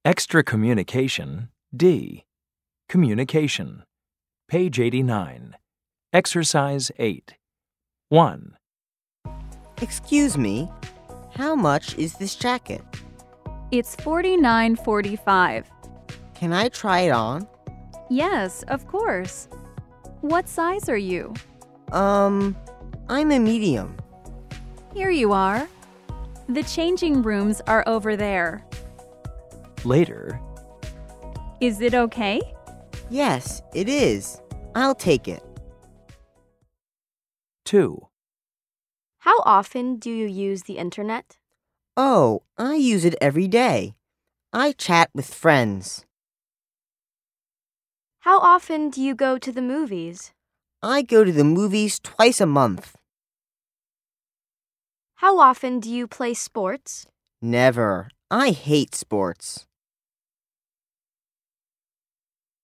Extra communication, D. Communication. Page 89. Exercise 8. 1. Excuse me, how much is this jacket? It's $49.45. Can I try it on? Yes, of course. What size are you? I'm a medium. Here you are. The changing rooms are over there. Later. Is it okay? Yes, it is. I'll take it. 2. How often do you use the internet? Oh, I use it every day. I chat with friends. How often do you go to the movies? I go to the movies twice a month. How often do you play sports? Never. I hate sports.